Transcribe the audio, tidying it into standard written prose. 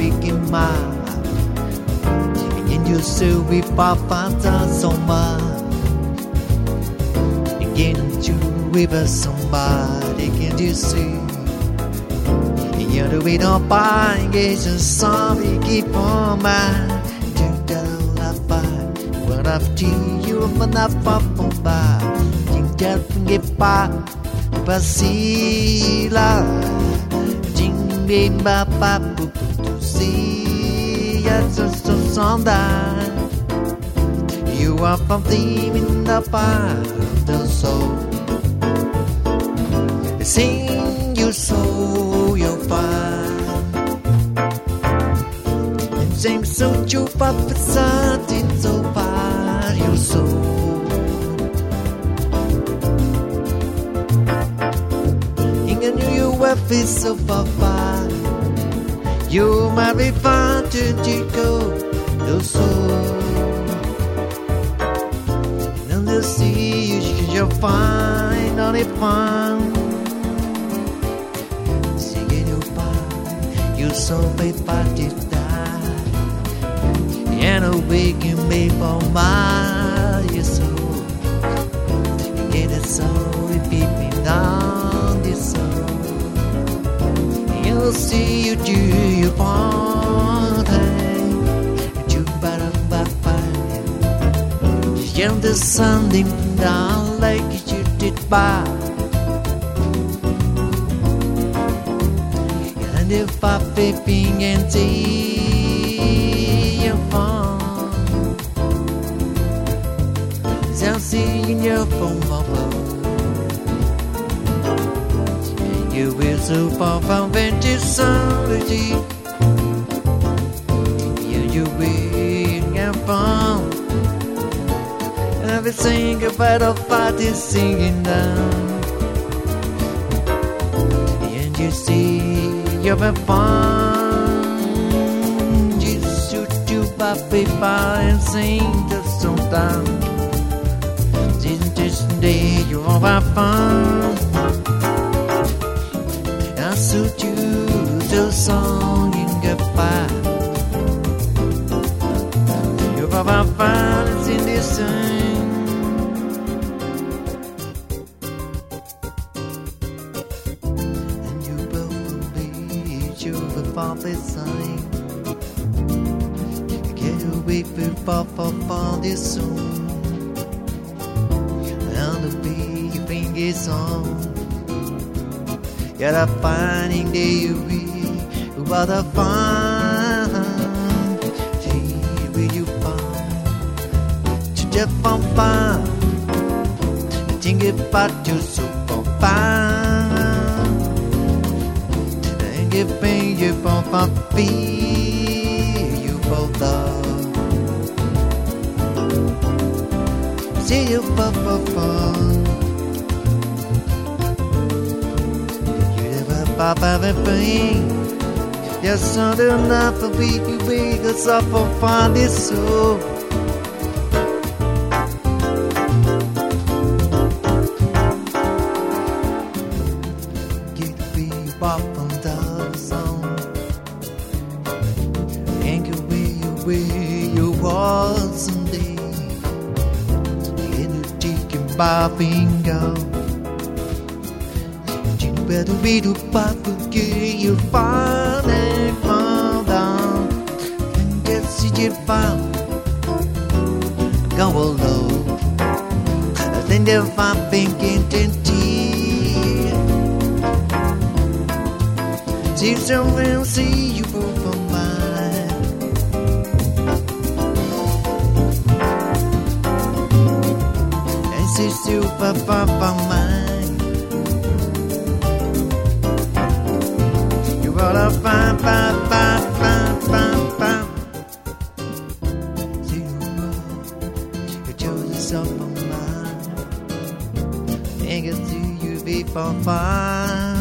speaking my. And you still be papa so much. Again, you with somebody, can you see? You're the way to buy, engage in somebody, keep on my. What I've seen you from up by. Think that get by. Basila. Jing bim ba ba bu bu see. Yes, so sundown. You are from deep in the part of the soul. Sing your soul, your fire. And sing so you pop something so far, your soul. And I knew you were fit so far. You might be fun to go, your soul. And they'll see you, you're fine, only fun. You so paper to die, and a waking me for my soul. Get it so it beat me down this soul. You'll see you do your part, you better back. You the sun dim down like you did by. And if I peeping and see your phone, I'll see in your phone, you will so far from venture solitude. You will in your phone. Everything about a fight is singing down. And you see you've been fun. You shoot you by paper and sing the song down. This day you all have fun. I suit you the song in goodbye. You all have fun in this song. For the sign, get away for this song, and the big thing is on. You're a finding day you be, what a fun. See where you find to just fun. Think about you so fun. Giving you for puppy, you for love. See you for fun. You never pop everything. You're not enough for we cause up for fun is so. Get me pop on the song. And you where you was someday. And you taking my finger. You better be the pop again. You find and fall down. And get see you found. Go low. Then they'll find thinking see someone see you for mine. And see you for mine. You gotta find. See you chose yourself for mine. And get to you be for fine.